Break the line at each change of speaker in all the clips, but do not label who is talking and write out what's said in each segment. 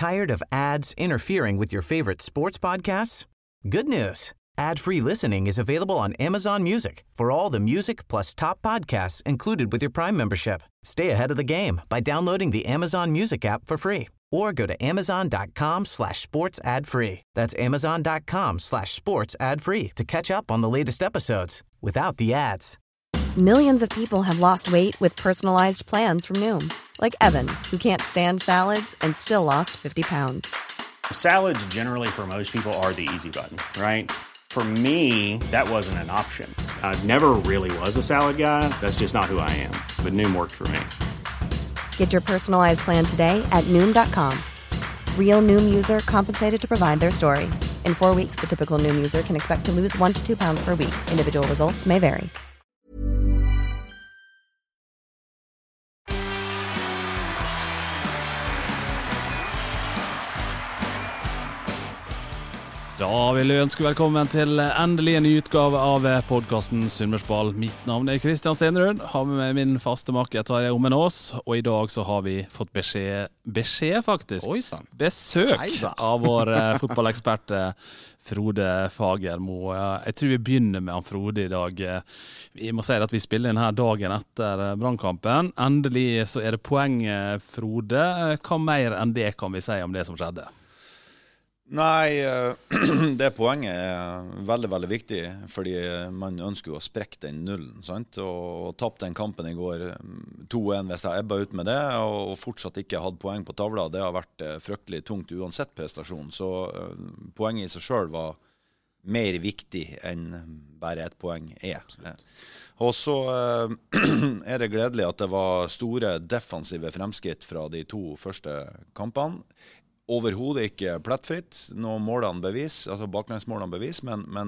Tired of ads interfering with your favorite sports podcasts? Good news. Ad-free listening is available on Amazon Music for all the music plus top podcasts included with your Prime membership. Stay ahead of the game by downloading the Amazon Music app for free or go to amazon.com/sports ad free. That's amazon.com/sports ad free to catch up on the latest episodes without the ads.
Millions of people have lost weight with personalized plans from Noom. Like Evan, who can't stand salads and still lost 50 pounds.
Salads generally for most people are the easy button, right? For me, that wasn't an option. I never really was a salad guy. That's just not who I am. But Noom worked for me.
Get your personalized plan today at Noom.com. Real Noom user compensated to provide their story. In 4 weeks, the typical Noom user can expect to lose 1 to 2 pounds per week. Individual results may vary.
Da vil jeg ønske velkommen til endelig en ny utgave av podcasten Sunnmørsball. Mitt navn er Kristian Stenrud, har med min faste makker Tarjei Omenås, og i dag så har vi fått beskjed faktisk, besøk av vår fotballekspert Frode Fagermo. Jeg tror vi begynner med han Frode i dag. Vi må si at vi spiller inn her dagen etter Brannkampen. Endelig så er det poeng, Frode. Hva mer enn det kan vi si om det som skjedde?
Nei, det poenget er veldig, veldig viktig, fordi man ønsker jo å sprekke den nullen, sant? Og tappe den kampen i går 2-1 hvis jeg ebba ut med det, og fortsatt ikke hadde poeng på tavla. Det har vært fryktelig tungt uansett prestasjon, så poenget i seg selv var mer viktig enn bare et poeng er. Og så er det gledelig at det var store defensive fremskritt fra de 2 første kampene. Overhodet ikke plettfritt, noen målene bevis, altså baklengsmålene bevis, men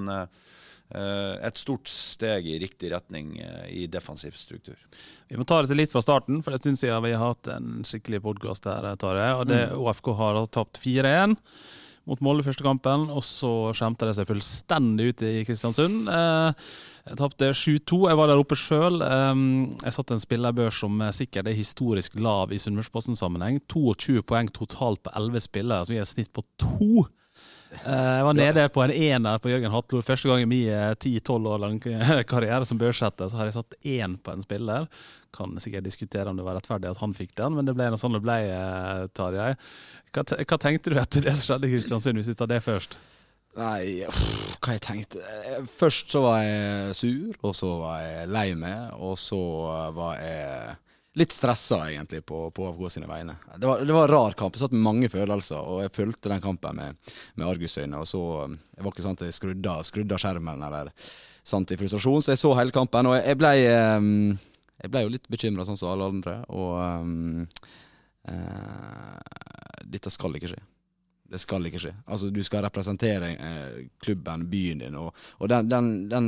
et stort steg i riktig retning i defensiv struktur.
Vi må ta det til litt fra starten, for det synes jeg vi har hatt en skikkelig podcast her, Tarjei, og det OFK har tapt 4-1 mot Molde første kampen, og så skjemte det seg fullstendig ut i Kristiansund. Jeg tappte 7-2, jeg var der oppe selv. Jeg satt en spillerbørs som sikkert er historisk lav i Sunnmørsposten sammenheng. 22 poeng totalt på 11 spillere, altså vi har snitt på 2. Jeg var nede på en ener på Jørgen Hattlor. Første gang i min 10-12 år lang karriere som børssetter, så har jeg satt 1 på en spiller. Kan sikkert diskutere om det var rettferdig at han fikk den, men det ble noe sånn det ble, Tarjei. Hva tenkte du etter det som skjedde i Kristiansund, hvis vi tar det først?
Nei, hva jeg tenkte? Først så var jeg sur, og så var jeg lei meg, og så var jeg litt stresset egentlig på AFK sine vegne. Det var en rar kamp, jeg satt med mange følelser, og jeg følte den kampen med argusøyne, og så det var ikke sant at jeg skrudde av skjermen, eller sant i frustrasjon, så jeg så hele kampen, og jeg ble jo litt bekymret sånn som alle andre, og dette skal ikke skje. Det skal ikke skje. Altså, du skal representere klubben, byen din, og den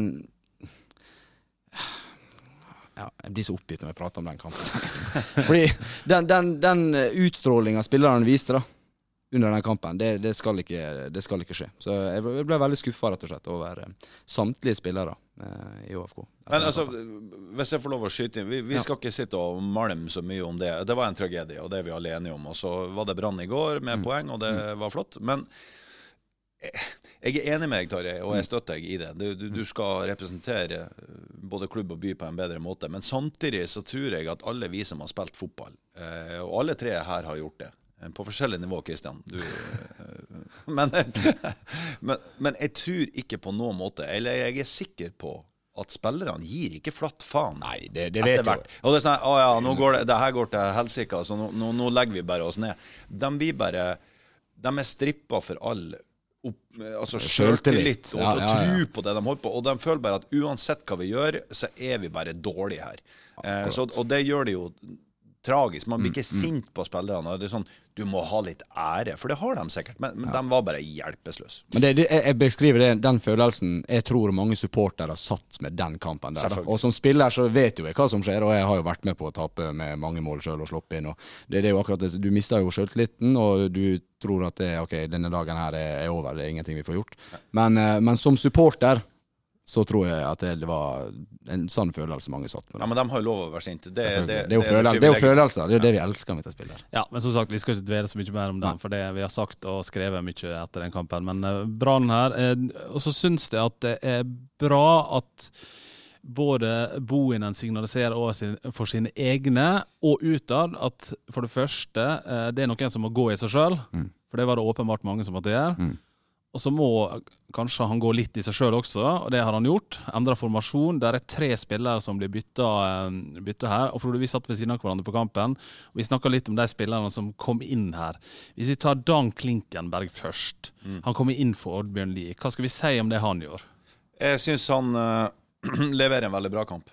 ja, jeg blir så oppgitt når jeg prater om den kampen. Fordi den utstrålingen spilleren viste da, under den kampen, det skal ikke skje. Så jeg ble veldig skuffet rett og slett over samtlige spillere i OFK.
Men altså, hvis jeg får lov å skyte inn, vi skal ikke sitte og malme så mye om det. Det var en tragedie, og det er vi alle enige om. Og så var det brann i går med poeng, og det var flott. Men jeg er enig med deg, Tarjei, og jeg støtter deg i det. Du skal representere både klubb og by på en bedre måte. Men samtidig så tror jeg at alle vi som har spilt fotball, og alle 3 her har gjort det, på forskjellige nivå, Kristian. Men jeg tror ikke på noen måte, eller jeg er sikker på at spillerne gir ikke flatt faen.
Nei, det vet du.
Og det er sånn, ja, nå går det her går til helsike, så nå legger vi bare oss ned. De er strippet for all altså selvtillit og tro på det de holder på, og de føler bare at uansett hva vi gjør, så er vi bare dårlige her. Og det gjør det jo tragisk. Man blir ikke sint på spillerne. Det er sånn, du må ha litt ære, for det har de sikkert, men de var bare hjelpeløse.
Men jeg beskriver den følelsen jeg tror mange supportere har satt med den kampen der. Og som spiller så vet jo jeg hva som skjer, og jeg har jo vært med på å tape med mange mål selv og sloppe inn. Og det er jo akkurat det, du mister jo selvtilliten, og du tror at ok, denne dagen her er over, det er ingenting vi får gjort. Men som supporter så tror jeg at det var en sånn følelse mange satt med.
Ja, men de har jo lov å være sint. Det
er jo følelser, det er jo det vi elsker med dette spillet.
Ja, men som sagt, vi skal ikke dvele så mye mer om den, for det vi har sagt og skrevet mye etter den kampen. Men Brann her, og så synes jeg at det bra at både Bohinen signaliserer for sine egne og utad at for det første, det noen som må gå i seg selv, for det var det åpenbart mange som måtte gjøre. Og så må kanskje han gå litt i seg selv også, og det har han gjort. Endret formasjon, der 3 spillere som blir byttet her. Og Frode, vi satt ved siden av hverandre på kampen, og vi snakket litt om de spillerne som kom inn her. Hvis vi tar Dan Klinkenberg først, han kom inn for Oddbjørn Lie. Hva skal vi si om det han gjør?
Jeg synes han leverer en veldig bra kamp.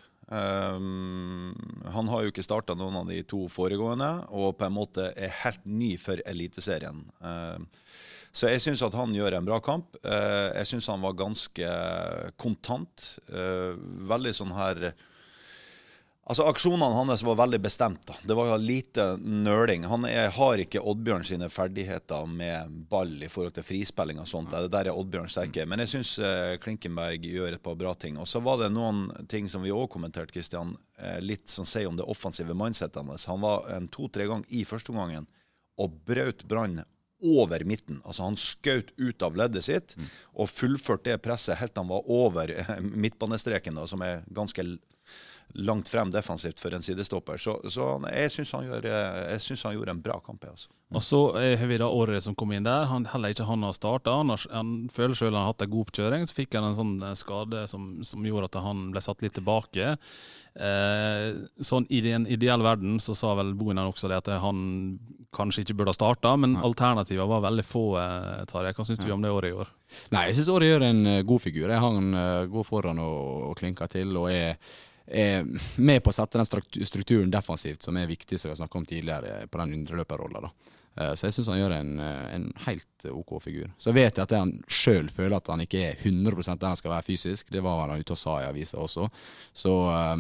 Han har jo ikke startet noen av de 2 foregående, og på en måte helt ny for eliteserien. Så jeg synes at han gjør en bra kamp. Jeg synes han var ganske kontant. Veldig sånn her... Altså, aksjonene hans var veldig bestemt. Da. Det var lite nøling. Han har ikke Oddbjørn sine ferdigheter med ball i forhold til frispilling og sånt. Det der Oddbjørn sterke. Men jeg synes Klinkenberg gjør et par bra ting. Og så var det noen ting som vi også kommenterte, Kristian, litt som sier om det offensive mindsetet hans. Han var 2-3 ganger i første omgangen og brøt Brann over midten. Altså han skjøt ut av leddet sitt og fullførte det presset helt han var over midtbanestreken, da, som ganske langt frem defensivt for en sidestopper. Så jeg synes han gjorde en bra kamp. Altså.
Og så har vi da Orre som kom inn der. Heller ikke han har startet. Han føler selv han har hatt en god oppkjøring. Så fikk han en sånn skade som gjorde at han ble satt litt tilbake. Sånn i den ideelle verden så sa vel Bohinen også det at han kanskje ikke burde ha startet, men alternativet var veldig få, Tarjei. Hva synes du om det Orre gjør?
Nei, jeg synes Orre gjør en god figur. Han går foran og klinker til, og er med på å sette den strukturen defensivt, som viktig, som vi har snakket om tidligere, på den indreløperrollen. Så jeg synes han gjør en helt ok figur. Så vet jeg at han selv føler at han ikke er 100% der han skal være fysisk. Det var han ute og sa i avisen også. Så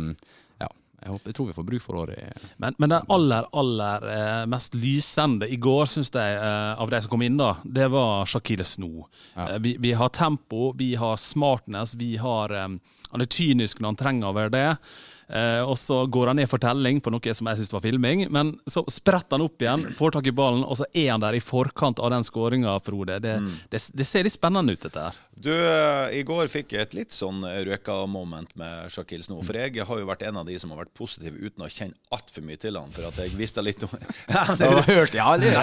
jeg tror vi får bruk for året.
Men den aller mest lysende i går, synes jeg, av de som kom inn da, det var Shakil Snow. Ja. Vi har tempo, vi har smartness, han kynisk når han trenger å være det. Og så går han ned for telling på noe som jeg synes var filming, men så spretter han opp igjen, får tak i ballen, og så han der i forkant av den skåringen, Frode. Det ser litt spennende ut, dette her.
Du, i går fikk jeg et litt sånn røka-moment med Shakil Snow, for jeg har jo vært en av de som har vært positiv uten å kjenne alt for mye til han, for at jeg visste litt om...
Du har hørt,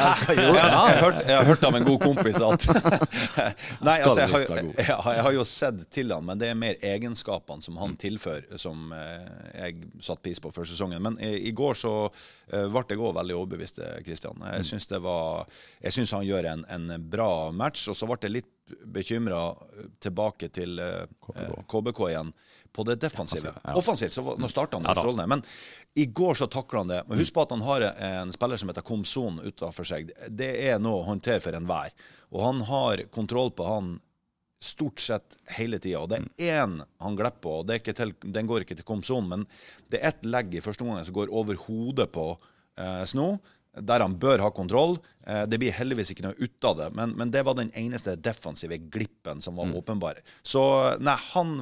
jeg har hørt av en god kompis at... Nei, altså, jeg har jo sett til han, men det mer egenskapene som han tilfører, som jeg satt pris på før sesongen. Men i går så ble jeg også veldig overbevist, Kristian. Jeg synes han gjør en bra match, og så ble jeg litt bekymret tilbake til KBK igjen på det defensive. Offensivt, så nå startet han strålende. Men i går så takler han det. Men husk på at han har en spiller som heter Komson utenfor seg. Det noe å håndtere for enhver. Og han har kontroll på han stort sett hele tiden, og det en han glepper på, og den går ikke til Komson, men det et legg i første omgang som går over hodet på Snow, der han bør ha kontroll. Det blir heldigvis ikke noe ut av det, men det var den eneste defensive glippen som var åpenbar. Så nei, han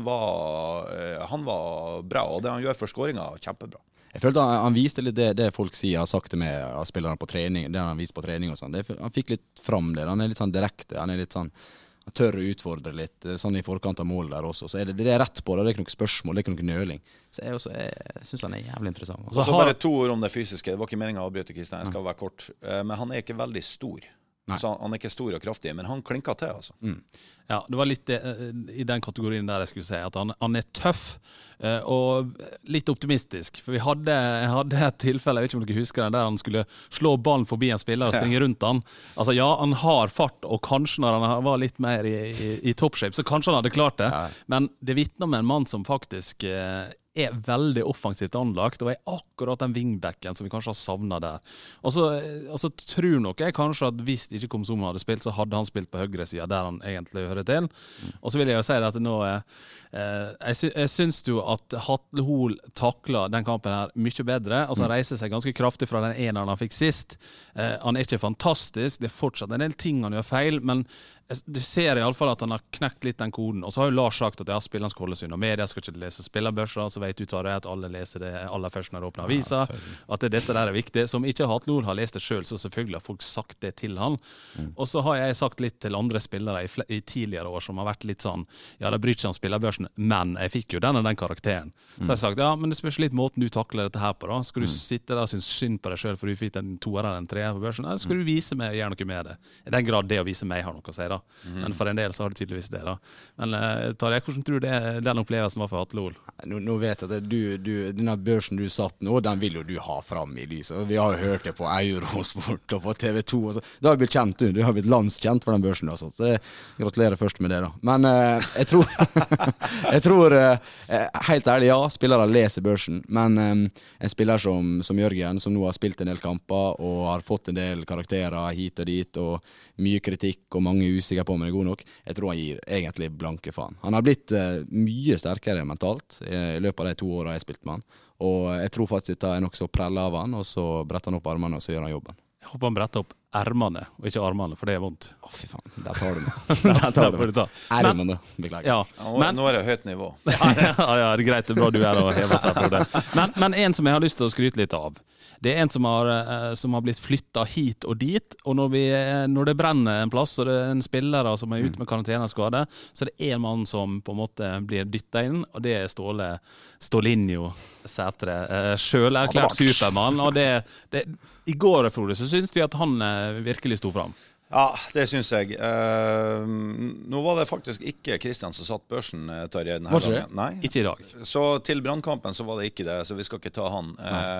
var bra, og det han gjør for skåringen var kjempebra.
Jeg følte han viste litt det folk sier, har sagt det med av spillerne på trening, det han viste på trening og sånn. Han fikk litt fram det, han litt sånn direkte, han litt sånn tør å utfordre litt, sånn i forkant av mål der også. Så det rett på det, det ikke noe spørsmål, det ikke noe nøling. Så jeg synes han jævlig interessant.
Og så bare 2 ord om det fysiske. Det var ikke meningen å avbryte, Kristian, jeg skal være kort. Men han ikke veldig stor. Så han ikke stor og kraftig, men han klinker til, altså.
Ja, det var litt i den kategorien der jeg skulle si, at han tøff og litt optimistisk. For jeg hadde et tilfelle, jeg vet ikke om dere husker den, der han skulle slå ballen forbi en spiller og springe rundt han. Altså ja, han har fart, og kanskje når han var litt mer i toppshape, så kanskje han hadde klart det. Men det vittner om en mann som faktisk veldig offensivt anlagt, og akkurat den wingbacken som vi kanskje har savnet der. Og så tror nok jeg kanskje at hvis ikke Komsom hadde spilt, så hadde han spilt på høyre siden der han egentlig hører til. Og så vil jeg jo si det at nå jeg synes jo at Hatle Hol takler den kampen her mye bedre. Altså han reiser seg ganske kraftig fra den eneren han fikk sist. Han ikke fantastisk, det fortsatt en del ting han gjør feil, men Du ser I alle fall at han har knekt litt den koden. Og så har jo Lars sagt at spilleren skal holde seg unna media, skal ikke lese spillerbørser, så vet du at alle leser det aller først når de åpner avisa. At dette der viktig. Som ikke Hatlor har lest det selv, så selvfølgelig har folk sagt det til han. Og så har jeg sagt litt til andre spillere I tidligere år som har vært litt sånn, ja, det bryr ikke om spillerbørsen, men jeg fikk jo den karakteren. Så har jeg sagt, ja, men det spørs litt måten du takler dette her på da. Skal du sitte der og synes synd på deg selv for du fikk en 2 eller en 3 på børsen? Eller skal du vise meg og gjøre noe med det? I den grad det å vise meg har noe å si da. Men for en del så har du tydeligvis det da. Men Tarjei, hvordan tror du den opplevelsen var for Hatlor?
Nå vet jeg at denne børsen du satt nå, den vil jo du ha fram I lyset. Vi har jo hørt det på Eurosport og på TV 2. Og så. Da har vi blitt kjent, du har blitt landskjent for den børsen du har satt. Så gratulerer først med det da. Men jeg tror helt ærlig, ja, spillere leser børsen. Men en spiller som Jørgen, som nå har spilt en del kamper og har fått en del karakterer hit og dit, og mye kritikk og mange usikker på om han god nok. Jeg tror han gir egentlig blanke faen. Han har blitt mye sterkere mentalt I løpet av de 2 årene jeg har spilt med han. Og jeg tror faktisk at jeg nok så preller av han, og så bretter han opp armene, og så gjør han jobben.
Jeg håper han bretter opp ermene, og ikke armene, for det vondt.
Fy faen, der tar du meg. Ermene, beklager.
Ja, nå det høyt nivå.
ja, det greit, det bra du og hever seg for det. Men en som jeg har lyst til å skryte litt av, det en som har blitt flyttet hit og dit, og når det brenner en plass, og det en spillere som ut med karanteneskade, så det en mann som på en måte blir dyttet inn, og det Stålinjo Sætre, selv erklært Superman, og I går, Frode, så synes vi at han virkelig stod fram.
Ja, det synes jeg. Nå var det faktisk ikke Kristian som satt børsen Tarjei denne gangen. Nei,
ikke I dag.
Så til brannkampen så var det ikke det, så vi skal ikke ta han.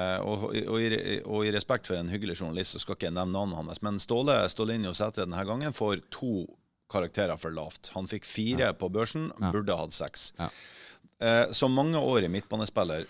Og I respekt for en hyggelig journalist så skal ikke jeg nevne navnet hans. Men Stålinjo Sætre denne gangen får 2 karakterer for lavt. Han fikk 4 på børsen, burde hatt 6. Så mange år I midtbanespiller,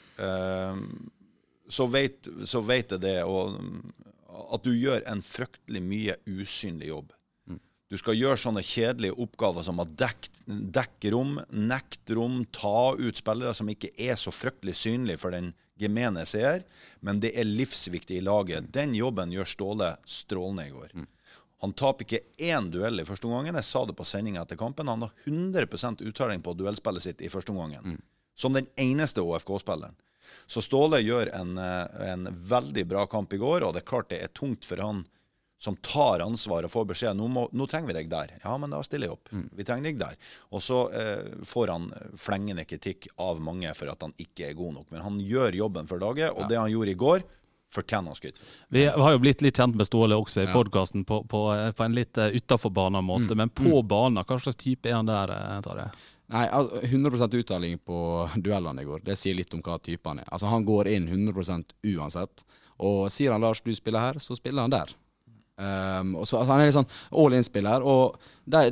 så vet jeg det, og at du gjør en fryktelig mye usynlig jobb. Du skal gjøre sånne kjedelige oppgaver som å dekke rom, nekte rom, ta ut spillere som ikke så fryktelig synlige for den gemene seer, men det livsviktig I laget. Den jobben gjør Ståle strålende I går. Han taper ikke 1 duell I første omgangen. Jeg sa det på sendingen etter kampen. Han har 100% uttaling på duellspillet sitt I første omgangen. Som den eneste OFK-spilleren. Så Ståle gjør en veldig bra kamp I går, og det klart det tungt for han som tar ansvar og får beskjed, nå trenger vi deg der. Ja, men da stiller jeg opp. Vi trenger deg der. Og så får han flengende kritikk av mange for at han ikke god nok. Men han gjør jobben for laget, og det han gjorde I går, fortjener han skryt for.
Vi har jo blitt litt kjent med Ståle også I podcasten på en litt utenfor banen-måte, men på banen, hva slags type han der, Tarjei?
Nei, 100% uttaling på duellene I går. Det sier litt om hva type han Altså, han går inn 100% uansett. Og sier han, Lars, du spiller her, så spiller han der. Og så han litt sånn all-in-spiller, og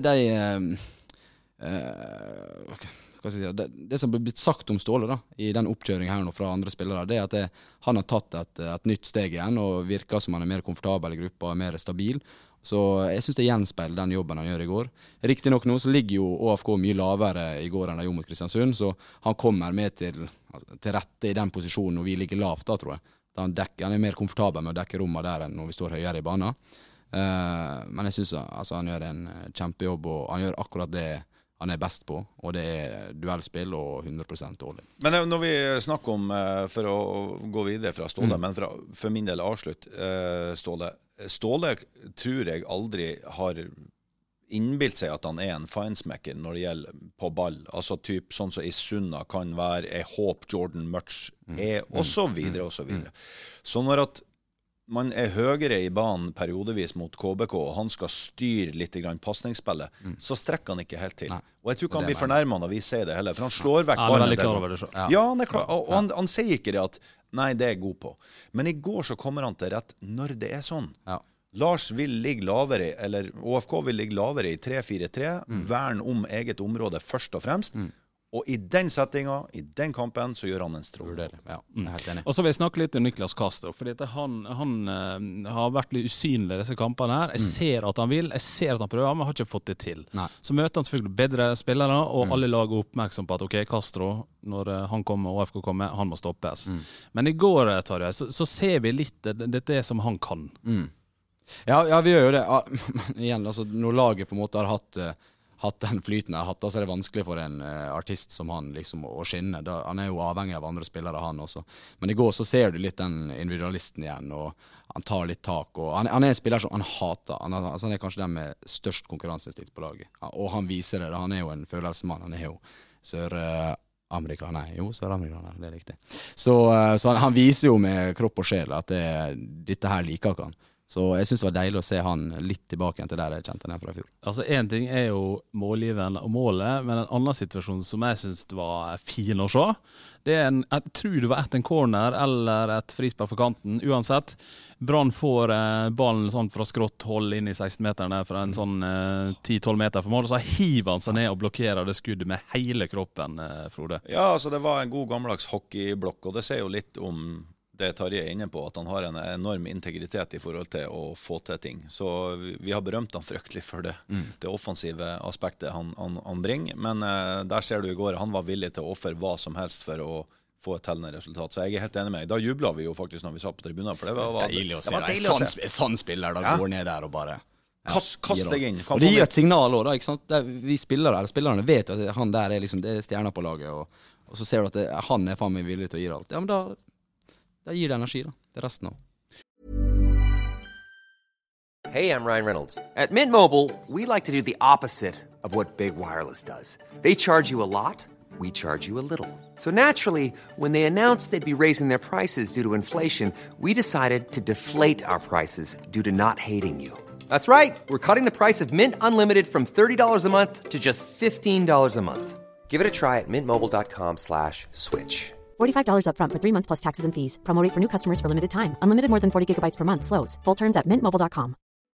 det som ble blitt sagt om Ståle da, I den oppkjøringen her nå fra andre spillere, det at han har tatt et nytt steg igjen, og virker som han mer komfortabel I gruppa, mer stabil. Så jeg synes det gjenspeiler den jobben han gjør I går. Riktig nok nå så ligger jo OFK mye lavere I går enn de gjorde mot Kristiansund, så han kommer med til rette I den posisjonen når vi ligger lavt da, tror jeg. Han mer komfortabel med å dekke rommet der enn når vi står høyere I banen. Men jeg synes altså, han gjør en kjempejobb, og han gjør akkurat det han best på, og det duellspill og 100% all in.
Men når vi snakker om, for å gå videre fra Ståle, men for min del avslutt, Ståle tror jeg aldri har innbilt seg at han en finesmaker når det gjelder på ball. Altså typ sånn som I Sunna kan være, jeg håper Jordan Murch og så videre, og så videre. Så når at man høyere I banen periodevis mot KBK, og han skal styre litt I passningsspillet, så strekker han ikke helt til. Og jeg tror ikke han blir fornærmet når vi sier det heller, for han slår vekk ballen.
Han veldig klar over det selv.
Ja, han klar, og han sier ikke det at, nei, det jeg god på. Men I går så kommer han til rett når det sånn. Lars vil ligge lavere, eller OFK vil ligge lavere I 3-4-3, vern om eget område først og fremst, og I den settingen, I den kampen, så gjør han en strål.
Ja, helt enig.
Og så vil jeg snakke litt om Niklas Castro, fordi han har vært litt usynlig I disse kampene her. Jeg ser at han vil, jeg ser at han prøver, men har ikke fått det til. Så møter han selvfølgelig bedre spillere, og alle lag er oppmerksom på at ok, Castro, når han kommer og OFK kommer, han må stoppes. Men I går, Tarjei, så ser vi litt det som han kan.
Ja, vi gjør jo det. Igjen, altså, når laget på en måte har hatt den flyten jeg har hatt, så er det vanskelig for en artist som han liksom å skinne. Han er jo avhengig av andre spillere, han også. Men i går så ser du litt den individualisten igjen, og han tar litt tak. Og han er en spiller som han hater. Han er kanskje den med størst konkurranseinstinkt på laget. Og han viser det. Han er jo en følelsesmann. Han er jo Sør-Amerikaner, det er riktig. Så han viser jo med kropp og sjel at dette her liker ikke han. Så jeg synes det var deilig å se han litt tilbake igjen til der jeg kjente han fra I fjor.
Altså, en ting er jo målgiveren og målet, men en annen situasjon som jeg synes var fin å se, det jeg tror det var en corner eller et frispark for kanten, uansett. Brann får ballen sånn fra skrått hold inn I 16-meterne fra en sånn 10-12 meter for mål, og så hiver han seg ned og blokkerer det skuddet med hele kroppen, Frode.
Ja, altså det var en god gammeldags hockeyblokk, og det ser jo litt om det Tarjei inne på, at han har en enorm integritet I forhold til å få til ting. Så vi har berømt han fryktelig for det offensive aspektet han bringer. Men der ser du I går, han var villig til å ofre hva som helst for å få et tellende resultat. Så jeg helt enig med deg. Da jublet vi jo faktisk når vi satt på tribunen, for det var
deilig å se. Det var sånn spiller da går ned der og bare...
Kast deg inn.
Og det gir et signal også da, ikke sant? Vi spillerne vet at han der liksom, det stjerner på laget, og så ser du at han faen meg villig til å gi alt. Ja, men da gir det energi da. Det resten av.
Hey, I'm Ryan Reynolds. At Mint Mobile, we like to do the opposite of what Big Wireless does. They charge you a lot, we charge you a little. So naturally, when they announced they'd be raising their prices due to inflation, we decided to deflate our prices due to not hating you. That's right. We're cutting the price of Mint Unlimited from $30 a month to just $15 a month. Give it a try at mintmobile.com/switch.
$45 up front for 3 months plus taxes and fees. Promo rate for new customers for limited time. Unlimited more than 40 gigabytes per month. Slows full terms at mintmobile.com.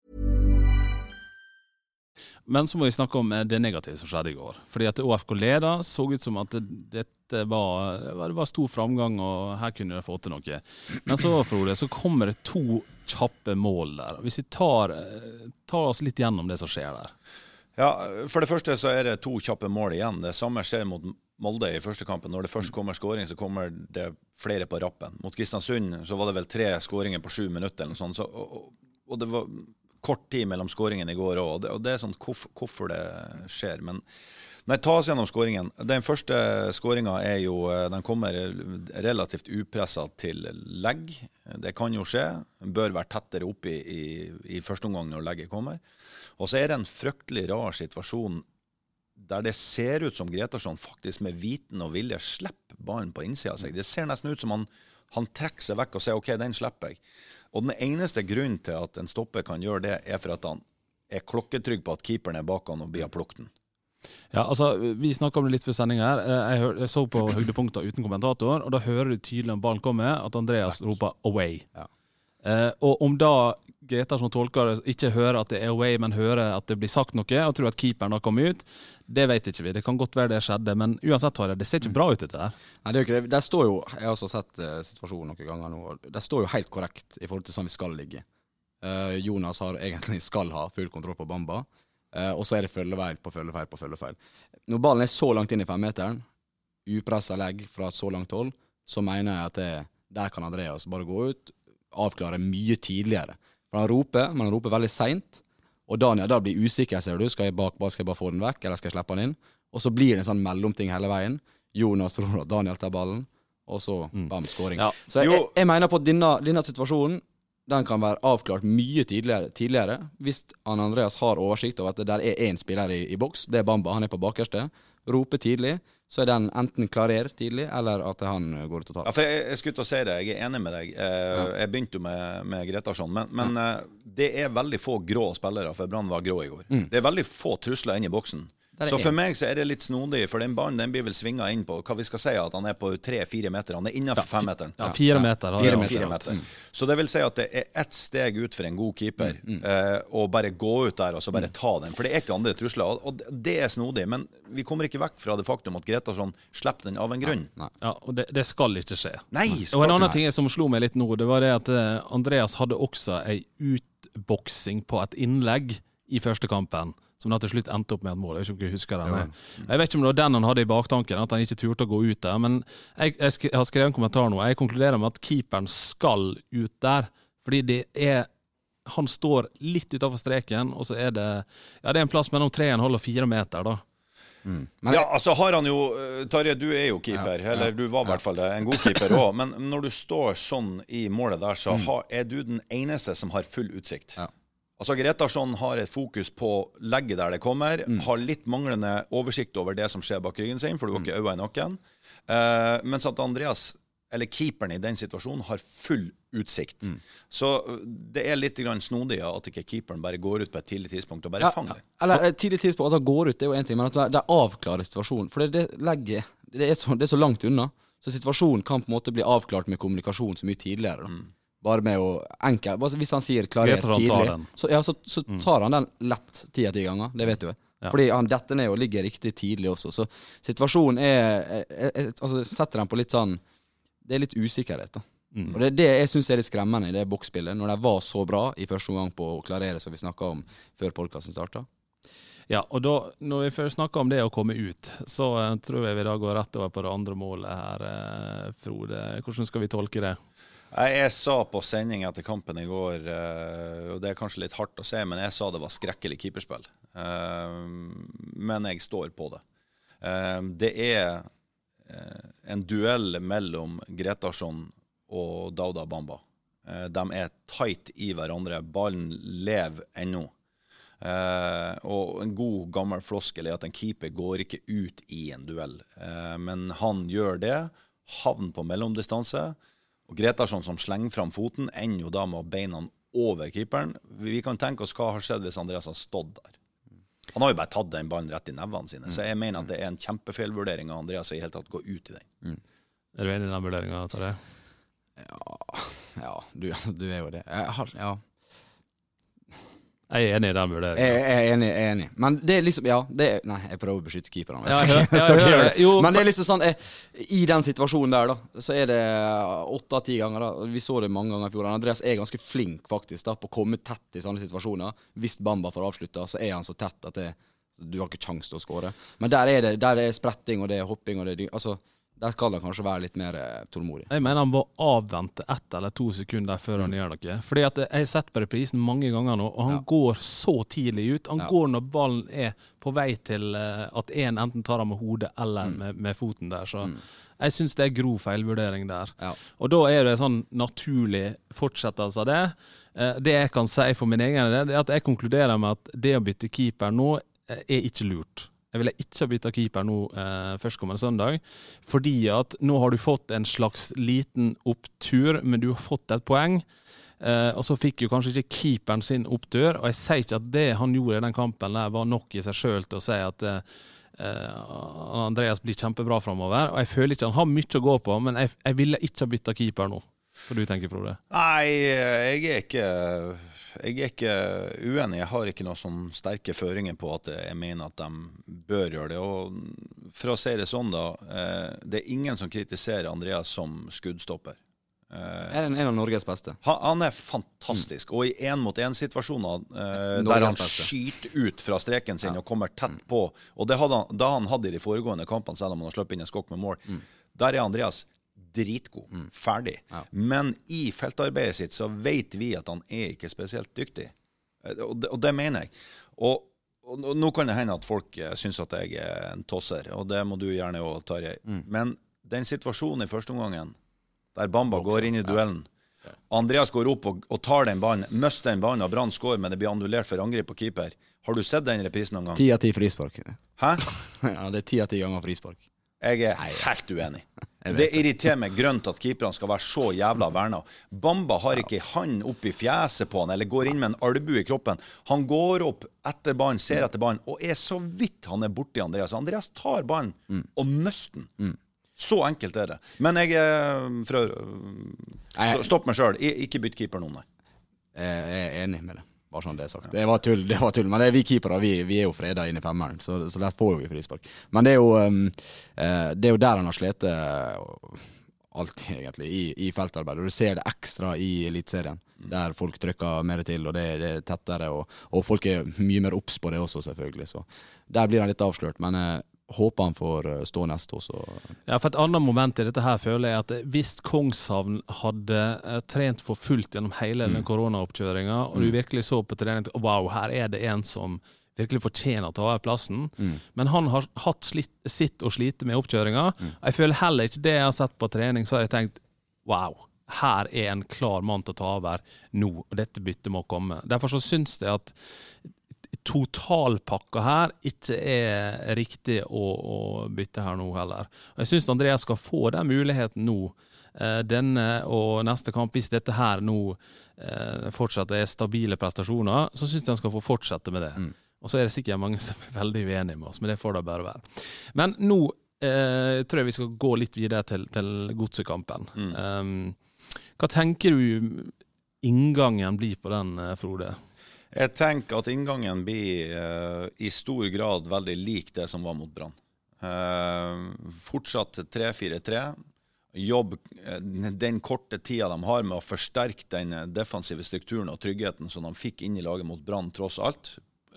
Men så må vi snakke om det negative som skjedde I går. Fordi at ÅFK leder så ut som at det var stor framgang, og her kunne de få til noe. Men så, Frode, så kommer det 2 kjappe mål der. Hvis vi tar oss litt gjennom det som skjer der.
Ja, for det første så det 2 kjappe mål igjen. Det samme skjer mot Molde I første kampen. Når det først kommer skåring, så kommer det flere på rappen. Mot Kristiansund så var det vel 3 skåringer på 7 minutter eller noe sånt. Og det var kort tid mellom skåringen I går også. Og det sånn hvorfor det skjer. Men ta oss gjennom skåringen. Den første skåringen jo, den kommer relativt upresset til legg. Det kan jo skje. Den bør være tettere opp I første omgang når legget kommer. Og så det en fryktelig rar situasjon der det ser ut som Gretarsson faktisk med viten og vilje slipper ballen på innsiden av seg. Det ser nesten ut som han trekker seg vekk og sier, ok, den slipper jeg. Og den eneste grunnen til at en stopper kan gjøre det, for at han klokketrygg på at keeperen bak han og blir plukket den.
Ja, altså, vi snakket om det litt for sendingen her. Jeg så på høydepunkter uten kommentator, og da hører du tydelig om ballen kommer, at Andreas roper away. Ja. Og om da Gretarsson tolker det, ikke hører at det away, men hører at det blir sagt noe, og tror at keeperen har kommet ut, det vet ikke vi. Det kan godt være det skjedde, men uansett det ser ikke bra ut dette her.
Nei, det ikke det. Der står jo, jeg har også sett situasjonen noen ganger nå, og det står jo helt korrekt I forhold til sånn vi skal ligge. Jonas egentlig skal ha full kontroll på Bamba, og så det følgefeil på følgefeil. Når ballen så langt inn I 5-meteren, upresset legg fra et så langt hold, så mener jeg at der kan Andreas bare gå ut, avklare mye tidligere. For han roper veldig sent, og Daniel da blir usikker, ser du, skal jeg bare få den vekk, eller skal jeg slippe den inn? Og så blir det en sånn mellomting hele veien. Jonas tror at Daniel tar ballen, og så bam, skåring. Ja. Så jeg mener på at denne situasjonen, den kan være avklart mye tidligere hvis Andreas har oversikt over at det der en spiller I boks, det Bamba, han på bakerste, roper tidlig, så den enten klarer tidlig, eller at han går ut og tar.
Ja, for jeg skulle til å si det, jeg enig med deg. Jeg begynte jo med Gretarsson, men det veldig få grå spillere, for Brann var grå I går. Det veldig få trusler inn I boksen. Så for meg så det litt snodig, for den banen den blir vel svinget inn på, hva vi skal si, at han på 3-4 meter, han innenfor 5-meteren.
Ja, 4 meter.
4 meter. Så det vil si at det ett steg ut for en god keeper, og bare gå ut der og så bare ta den, for det ikke andre trusler, og det snodig, men vi kommer ikke vekk fra det faktum at Gretarsson slipper den av en grunn.
Ja, og det skal ikke skje.
Nei,
og en annen ting som slo meg litt nå, det var det at Andreas hadde også en utboksing på et innlegg I første kampen, som da til slutt endte opp med et mål. Jeg vet ikke om jeg husker den. Jeg vet ikke om det var den han hadde I baktanken, at han ikke turte å gå ut der, men jeg har skrevet en kommentar nå. Jeg konkluderer med at keeperen skal ut der, fordi det han står litt utenfor streken, og så det en plass mellom 3,5 og 4 meter da.
Men altså har han jo, Tarjei, du jo keeper, eller du var I hvert fall en god keeper også, men når du står sånn I målet der, så du den eneste som har full utsikt. Altså Gretarsson har et fokus på legge der det kommer, har litt manglende oversikt over det som skjer bak ryggen sin, for du har ikke øye I nakken, mens at Andreas, eller keeperen I den situasjonen, har full utsikt. Så det litt grann snodig at ikke keeperen bare går ut på et tidlig tidspunkt og bare fanger.
Eller et tidlig tidspunkt at han går ut, det jo en ting, men at det avklarer situasjonen. For det legget, det så langt unna, så situasjonen kan på en måte bli avklart med kommunikasjon så mye tidligere. Da. Bare med å enkelt, hvis han sier klarert tidlig, så tar han den lett 10 av 10 ganger, det vet du. Fordi han detter ned og ligger riktig tidlig også. Så situasjonen altså setter den på litt sånn, det litt usikkerhet da. Og det jeg synes litt skremmende I det boksspillet, når det var så bra I første omgang på å klarere, som vi snakket om før podcasten startet.
Ja, og da, når vi først snakker om det å komme ut, så tror jeg vi da går rett over på det andre målet her, Frode. Hvordan skal vi tolke det?
Jeg sa på sending etter kampen I går, og det kanskje litt hardt å se, men jeg sa det var skrekkelig keeperspill. Men jeg står på det. Det en duell mellom Gretarsson og Dauda Bamba. De tight I hverandre. Ballen lever ennå. Og en god gammel floskel at en keeper går ikke ut I en duell. Men han gjør det, havn på mellomdistanse, og Gretarsson som slenger fram foten, ender jo da med beina over keeperen. Vi kan tenke oss hva har skjedd hvis Andreas har stått der. Han har jo bare tatt den ballen rett I nevene sine, så jeg mener at det en kjempefeilvurdering av Andreas I helt tatt gå ut I den.
Du enig I den vurderingen, Tarjei?
Ja, du jo det.
Jeg enig I den vurderingen.
Jeg enig. Men det liksom, nei, jeg prøver å beskytte keeperen. Men det liksom sånn, I den situasjonen der da, så det 8 av 10 ganger da, vi så det mange ganger I fjor. Andreas ganske flink faktisk da, på å komme tett I sånne situasjoner. Hvis Bamba får avslutta, så han så tett at du har ikke sjans til å skåre. Men der spretting, og det hopping, og det, altså, der skal han kanskje være litt mer tålmodig.
Jeg mener han må avvente 1 eller 2 sekunder før han gjør noe. Fordi at jeg har sett på reprisen mange ganger nå, og han går så tidlig ut. Han går når ballen på vei til at en enten tar han med hodet eller med foten der. Så jeg synes det grov feilvurdering der. Og da det sånn naturlig fortsettelse av det. Det jeg kan si for min egen del, at jeg konkluderer med at det å bytte keeper nå ikke lurt. Jeg ville ikke bytte keeper nå førstkommende søndag, fordi at nå har du fått en slags liten opptur, men du har fått et poeng, og så fikk jo kanskje ikke keeperen sin opptur, og jeg sier ikke at det han gjorde I den kampen der var nok I seg selv til å si at Andreas blir kjempebra fremover, og jeg føler ikke han har mye å gå på, men jeg ville ikke bytte keeper nå. Hva du tenker, Frode?
Nei, jeg ikke uenig. Jeg har ikke noen sånn sterke føringer på at jeg mener at de bør gjøre det. Og for å si det sånn da, det ingen som kritiserer Andreas som skuddstopper.
En av Norges beste.
Han fantastisk, og I 1-mot-1-situasjoner der han skyter ut fra streken sin og kommer tett på, og det hadde han hadde I de foregående kampene, selv om han har slått inn en skokk med mål. Der Andreas dritgod, ferdig. Men I feltarbeidet sitt så vet vi at han ikke spesielt dyktig. Og det mener jeg. Og nå kan det hende at folk synes at jeg en tosser, og det må du gjerne også, Tarjei. Men den situasjonen I første omgangen, der Bamba går inn I duellen, Andreas går opp og tar den ballen, møster den ballen, og Brann skår, men det blir annullert for angrep på keeper. Har du sett den reprisen noen gang?
10 av 10 frispark.
Hæ?
Ja, det 10 av 10 ganger frispark.
Jeg helt uenig. Det irriterer meg grønt at keeperne skal være så jævla verna. Bamba har ikke hand opp I fjeset på han, eller går inn med en albu I kroppen. Han går opp etter ballen, ser etter ballen, og så vidt han borte I Andreas. Andreas tar ballen og møster den. Så enkelt det. Men stopp meg selv. Ikke bytt keeper noen.
Jeg enig med det. Bare sånn det sagt. Det var tull. Men det vi keepere, vi jo fredet inn I femmeren, så der får vi frispark. Men det jo der han har slet alltid egentlig I feltarbeid, og du ser det ekstra I elitserien, der folk trykker mer til, og det tettere, og folk mye mer opps på det også selvfølgelig, så der blir han litt avslørt, men håper han får stå neste også.
Ja, for et annet moment i dette her føler jeg at hvis Kongshavn hadde trent for fullt gjennom hele den koronaoppkjøringen, og du virkelig så på trening, wow, her er det en som virkelig fortjener å ta av plassen. Men han har hatt sitt å slite med oppkjøringa. Jeg føler heller ikke det jeg har sett på trening, så har jeg tenkt, wow, her er en klar mann til å ta over nå, og dette byttet må komme. Derfor så synes jeg at totalpakka her ikke er riktig å bytte her nå heller. Og jeg synes Andreas skal få den muligheten nå, denne og neste kamp, hvis dette her nå fortsatt er stabile prestasjoner, så synes jeg han skal få fortsette med det. Og så er det sikkert mange som er veldig uenige med oss, men det får det bare være. Men nå tror jeg vi skal gå litt videre til godsekampen. Hva tenker du inngangen blir på den, Frode?
Jeg tenker at inngangen blir i stor grad veldig lik det som var mot Brann. Fortsatt 3-4-3. Jobb den korte tida de har med å forsterke den defensive strukturen og tryggheten som de fikk inn i laget mot Brann tross alt.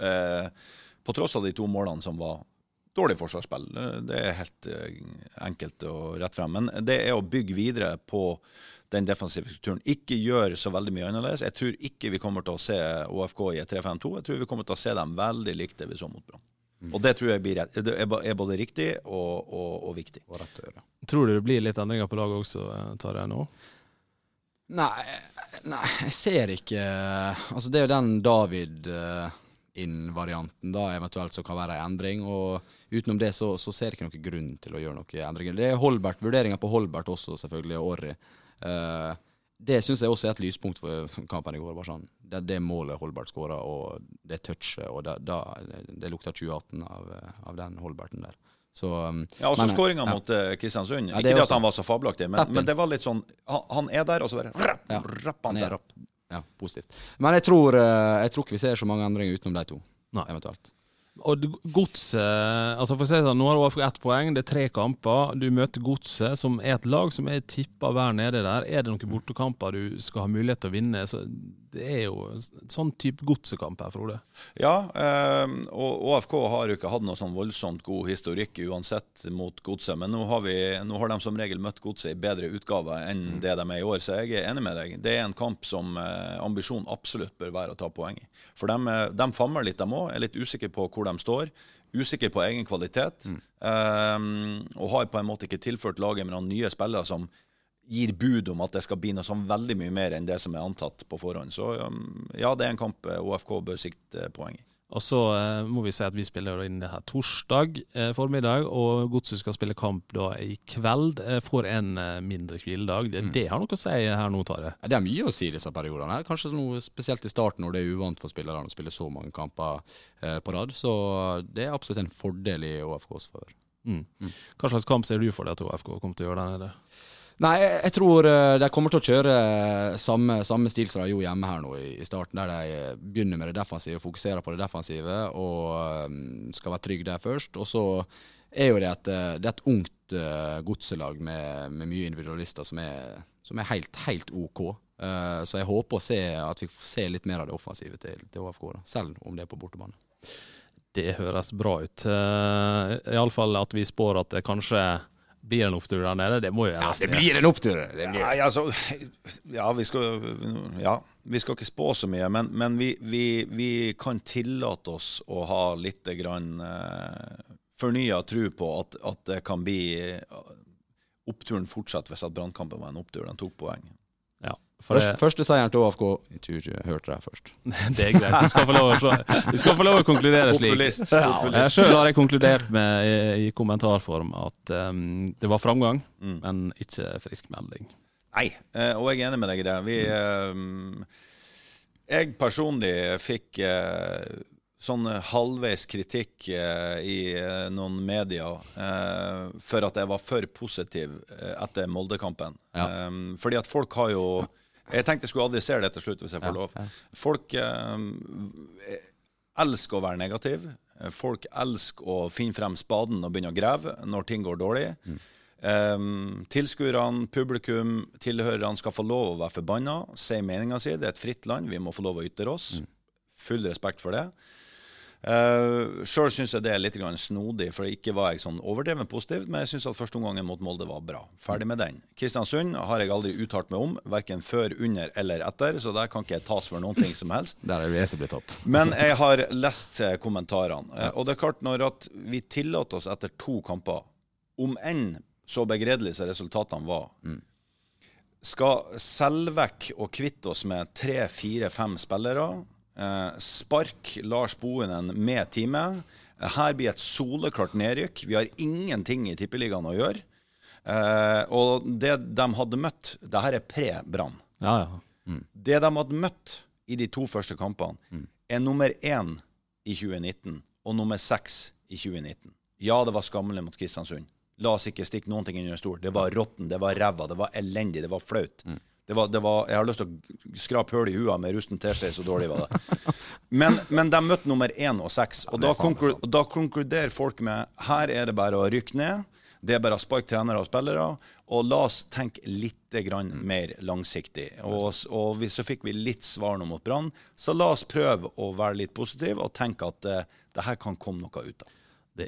På tross av de 2 målene som var dårlig forsvarsspill. Det er helt enkelt og rett frem. Men det er å bygge videre på den defensive strukturen. Ikke gjør så veldig mye annerledes. Jeg tror ikke vi kommer til å se ÅFK i 3-5-2. Jeg tror vi kommer til å se dem veldig likt det vi så mot Brann. Og det tror jeg er både riktig og viktig. Og rett å gjøre.
Tror du det blir litt endringer på laget også, tar jeg nå?
Nei, jeg ser ikke. Altså det er jo den David inn-varianten da eventuelt så kan være en endring, og utenom det så ser jeg ikke noen grunn til å gjøre noen endringer. Det er Holbert, vurderinger på Holbert også selvfølgelig, og Orri. Det synes jeg også er et lyspunkt for kampen i går. Bare sånn. Det målet Holbert skåret, og det touchet, og det lukta 2018 av den Holberten der. Så,
ja, og så skåringen mot Kristiansund. Ja, ikke det at han var så fabelaktig, men det var litt sånn, han er der, og så bare rapp han der.
Ja, positivt. Men jeg tror ikke vi ser så mange endringer utenom de 2, eventuelt.
Og Godset, altså for å si sånn, nå har du fått 1 poeng, det er 3 kamper, du møter Godset, som er et lag som er tippet hver nede der. Er det noen bortekamper du skal ha mulighet til å vinne? Så det er jo sånn type Godsekamp her, Frode.
Ja, og ÅFK har jo ikke hatt noe sånn voldsomt god historikk uansett mot Godset, men nå har de som regel møtt Godset i bedre utgave enn det de er i år, så jeg er enig med deg. Det er en kamp som ambisjon absolutt bør være å ta poeng i. For de famler litt, de også, er litt usikre på hvor de står, usikker på egen kvalitet, og har på en måte ikke tilført laget med noen nye spillere som gir bud om at det skal bli noe sånn veldig mye mer enn det som er antatt på forhånd. Så ja, det er en kamp ÅFK bør sikte poeng i.
Og så må vi si at vi spiller inn det her torsdag formiddag, og Godset skal spille kamp da i kveld for en mindre hviledag. Det har noe å si her nå, Tare.
Det er mye å si i disse periodene. Kanskje noe spesielt i starten når det er uvant for spillerne å spille så mange kamper på rad. Så det er absolutt en fordel i ÅFKs favør.
Hva slags kamp ser du for deg at ÅFK kommer til å gjøre der nede?
Nei, jeg tror de kommer til å kjøre samme stil som de gjorde hjemme her nå i starten, der de begynner med det defensive, fokuserer på det defensive og skal være trygg der først. Og så er jo det et ungt godselag med mye individualister som er helt ok. Så jeg håper at vi får se litt mer av det offensive til ÅFK, da, selv om det er på bortebane.
Det høres bra ut. I alle fall at vi spår at det kanskje blir en opptur der nede, det må jo gjøre.
Ja, det blir en opptur.
Vi skal ikke spå så mye, men vi kan tillate oss å ha litt grann fornyet tro på at det kan bli oppturen fortsatt hvis at Brannkampen var en opptur. Den tok poeng.
Ja.
Første seieren til ÅFK, jeg tror ikke jeg hørte det først.
Det er greit, du skal få lov å konkludere slik. Selv har jeg konkludert med i kommentarform at det var framgang, men ikke frisk melding.
Nei, og jeg er enig med deg i det. Jeg personlig fikk sånn halvveis kritikk i noen medier for at jeg var for positiv etter Molde-kampen. Ja. Fordi at folk har jo... Jeg tenkte jeg skulle adressere det til slutt hvis jeg får lov. Folk elsker å være negativ. Folk elsker å finne frem spaden og begynne å greve når ting går dårlig. Tilskuerne, publikum, tilhørerne skal få lov å være forbannet, si meningen sin. Det er et fritt land, vi må få lov å ytre oss. Full respekt for det. Selv synes jeg det litt grann snodig, for ikke var jeg sånn overdreven positiv, men jeg synes at første omgangen mot Molde var bra. Ferdig med den. Kristiansund har jeg aldri uttalt meg om, hverken før, under eller etter, så der kan ikke jeg tas for noen ting som helst.
Der det som blir tatt.
Men jeg har lest kommentarene, og det klart når at vi tillater oss etter 2 kamper, om enn så begredelig som resultatene var, skal selge vekk og kvitte oss med 3, 4, 5 spillere, spark Lars Bohinen med teamet. Her blir et soleklart nedrykk. Vi har ingenting i tippeligaen å gjøre. Og det de hadde møtt, det her pre-Brann. Det de hadde møtt i de 2 første kampene, nummer 1 i 2019 og nummer 6 i 2019. Ja, det var skammelig mot Kristiansund. La oss ikke stikke noen ting inn i stor. Det var rotten, det var ræva, det var elendig, det var flaut. Det var, jeg har lyst til å skrape høl i hua med rusten til seg, så dårlig var det. Men de møtte nummer 1 og 6, og da konkluderer folk med, her det bare å rykke ned, det bare å sparke trenere og spillere, og la oss tenke litt grann mer langsiktig. Og så fikk vi litt svar nå mot Brann, så la oss prøve å være litt positiv, og tenke at det her kan komme noe ut av.
Det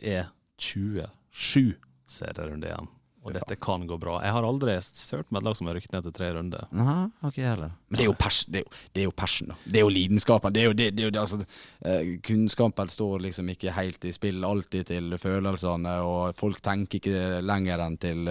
27 serierunde igjen. Og dette kan gå bra. Jeg har aldri sørt med et lag som har rykt ned til 3 runder.
Nei, ok heller. Men det jo passion da. Det jo lidenskapen. Det jo altså, kunnskapen står liksom ikke helt i spill alltid til følelsene, og folk tenker ikke lenger enn til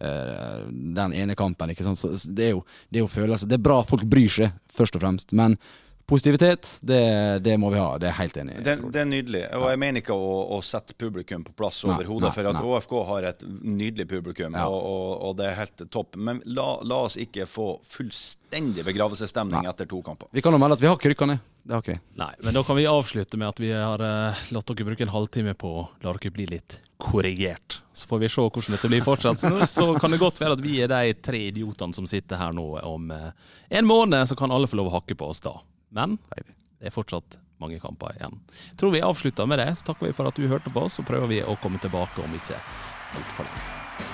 den ene kampen, ikke sant? Så det jo følelser. Det bra folk bryr seg, først og fremst, men positivitet, det må vi ha, det helt enig i.
Det nydelig, og jeg mener ikke å sette publikum på plass over hodet, for at ÅFK har et nydelig publikum, og det helt topp. Men la oss ikke få fullstendig begravelsesstemning etter 2 kamper.
Vi kan jo melde at vi har ikke rykket ned. Det har ikke.
Nei, men da kan vi avslutte med at vi har latt dere bruke en halvtime på å la dere bli litt korrigert. Så får vi se hvordan dette blir fortsatt. Så kan det godt være at vi de 3 idiotene som sitter her nå om en måned, så kan alle få lov å hakke på oss da. Men det fortsatt mange kamper igjen. Tror vi avslutter med det, så takker vi for at du hørte på oss, og prøver vi å komme tilbake om ikke alt for lenge.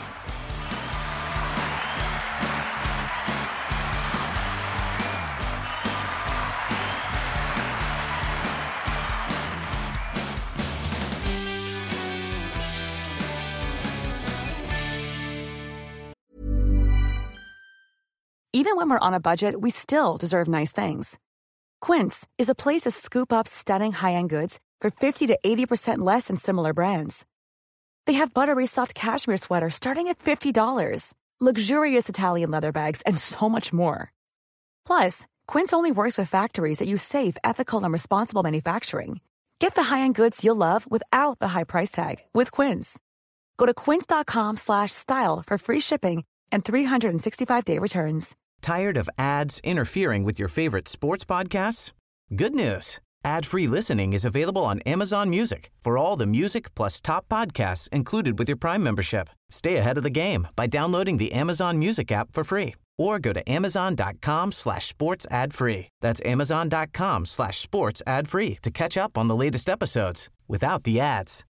Even when we're on a budget, we still deserve nice things. Quince is a place to scoop up stunning high-end goods for 50 to 80% less than similar brands. They have buttery soft cashmere sweaters starting at $50, luxurious Italian leather bags, and so much more. Plus, Quince only works with factories that use safe, ethical, and responsible manufacturing. Get the high-end goods you'll love without the high price tag with Quince. Go to quince.com/style for free shipping and 365-day returns.
Tired of ads interfering with your favorite sports podcasts? Good news. Ad-free listening is available on Amazon Music for all the music plus top podcasts included with your Prime membership. Stay ahead of the game by downloading the Amazon Music app for free or go to amazon.com/sports ad-free. That's amazon.com/sports ad-free to catch up on the latest episodes without the ads.